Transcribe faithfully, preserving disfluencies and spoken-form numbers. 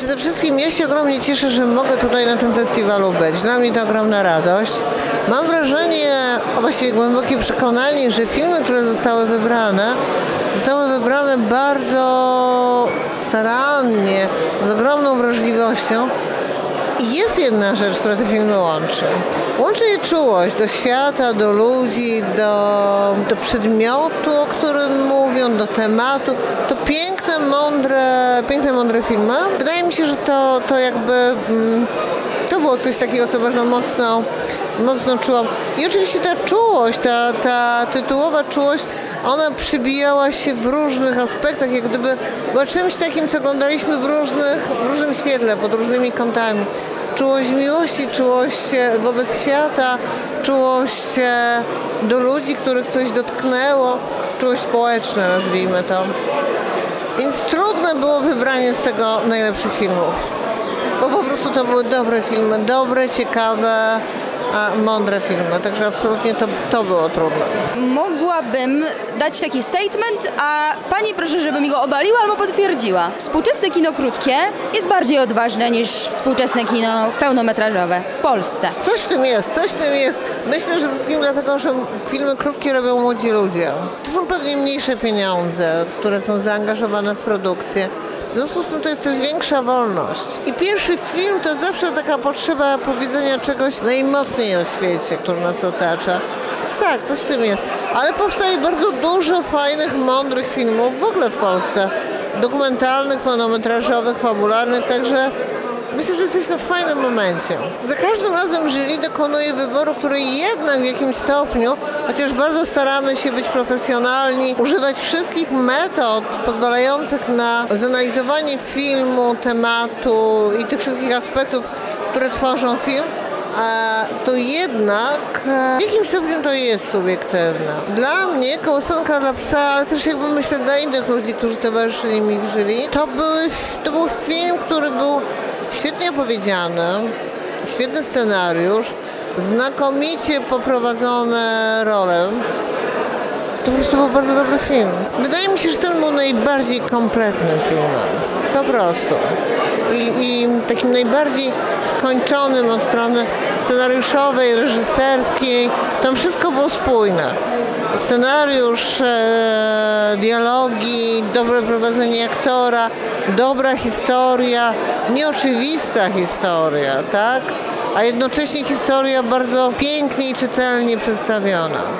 Przede wszystkim ja się ogromnie cieszę, że mogę tutaj na tym festiwalu być. Dla mnie to ogromna radość. Mam wrażenie, a właściwie głębokie przekonanie, że filmy, które zostały wybrane, zostały wybrane bardzo starannie, z ogromną wrażliwością. I jest jedna rzecz, która te filmy łączy. Łączy je czułość do świata, do ludzi, do, do przedmiotu, o którym mówią, do tematu. To piękne, mądre, piękne, mądre filmy. Wydaje mi się, że to, to jakby mm, to było coś takiego, co bardzo mocno, mocno czułam. I oczywiście ta czułość, ta, ta tytułowa czułość, ona przybijała się w różnych aspektach, jak gdyby była czymś takim, co oglądaliśmy w, różnych, w różnym świetle, pod różnymi kątami. Czułość miłości, czułość wobec świata, czułość do ludzi, których coś dotknęło, czułość społeczna, nazwijmy to. Więc trudne było wybranie z tego najlepszych filmów, bo po prostu to były dobre filmy, dobre, ciekawe, a mądre filmy, także absolutnie to, to było trudne. Mogłabym dać taki statement, a pani proszę, żeby mi go obaliła albo potwierdziła. Współczesne kino krótkie jest bardziej odważne niż współczesne kino pełnometrażowe w Polsce. Coś w tym jest, coś w tym jest. Myślę, że przede wszystkim dlatego, że filmy krótkie robią młodzi ludzie. To są pewnie mniejsze pieniądze, które są zaangażowane w produkcję. W związku z tym to jest też większa wolność. I pierwszy film to zawsze taka potrzeba powiedzenia czegoś najmocniej o świecie, który nas otacza. Więc tak, coś w tym jest. Ale powstaje bardzo dużo fajnych, mądrych filmów w ogóle w Polsce. Dokumentalnych, pełnometrażowych, fabularnych, także myślę, że jesteśmy w fajnym momencie. Za każdym razem jury dokonuje wyboru, który jednak w jakimś stopniu, chociaż bardzo staramy się być profesjonalni, używać wszystkich metod pozwalających na zanalizowanie filmu, tematu i tych wszystkich aspektów, które tworzą film, a to jednak w jakimś stopniu to jest subiektywne. Dla mnie Kołysanka dla psa, ale też jakby myślę dla innych ludzi, którzy towarzyszyli mi w jury, to, były, to był film, który był świetnie opowiedziany, świetny scenariusz, znakomicie poprowadzone role. To po prostu był bardzo dobry film. Wydaje mi się, że ten był najbardziej kompletnym filmem. Po prostu. I, i takim najbardziej skończonym od strony scenariuszowej, reżyserskiej. Tam wszystko było spójne. Scenariusz, e, dialogi, dobre prowadzenie aktora, dobra historia, nieoczywista historia, tak? A jednocześnie historia bardzo pięknie i czytelnie przedstawiona.